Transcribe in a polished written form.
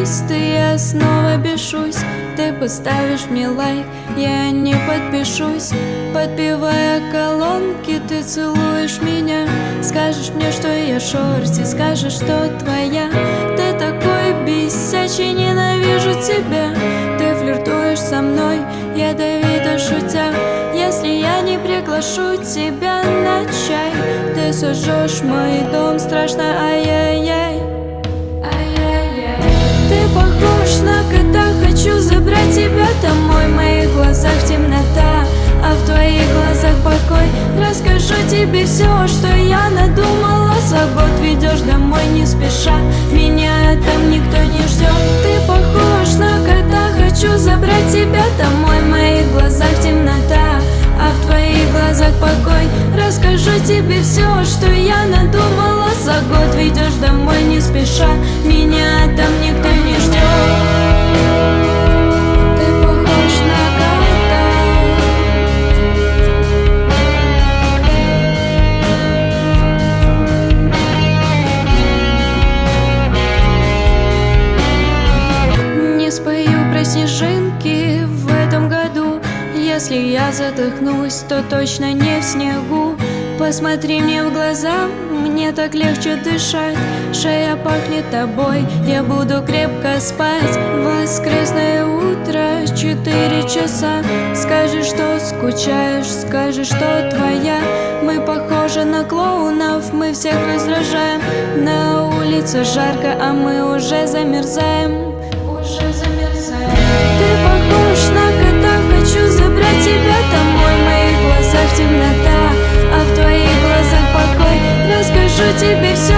чистый, я снова бешусь. Ты поставишь мне лайк, я не подпишусь. Подпевая колонки, ты целуешь меня. Скажешь мне, что я шорти, скажешь, что твоя. Ты такой бесячий, ненавижу тебя. Ты флиртуешь со мной, ядовито шутя. Если я не приглашу тебя на чай, ты сожжешь мой дом, страшно, ай-яй-яй. Ты похож на кота, хочу забрать тебя домой. В моих глазах темнота, а в твоих глазах покой. Расскажу тебе все, что я надумала. За год ведешь домой не спеша, меня там никто не ждет. Ты похож на кота, хочу забрать тебя домой. В моих глазах темнота, а в твоих глазах покой. Расскажу тебе все, что я надумала. За год ведешь домой не спеша, меня там никто не ждет. Ты похож на кота. Не спою про снежинки в этом году. Если я задохнусь, то точно не в снегу. Посмотри мне в глаза, мне так легче дышать. Шея пахнет тобой, я буду крепко спать. Воскресное утро, 4 часа. Скажешь, что скучаешь, скажешь, что твоя. Мы похожи на клоунов, мы всех раздражаем. На улице жарко, а мы уже замерзаем. Ты похож на кота, хочу забрать тебя домой. В моих глазах темнота, а в твоих глазах покой. Расскажу тебе все,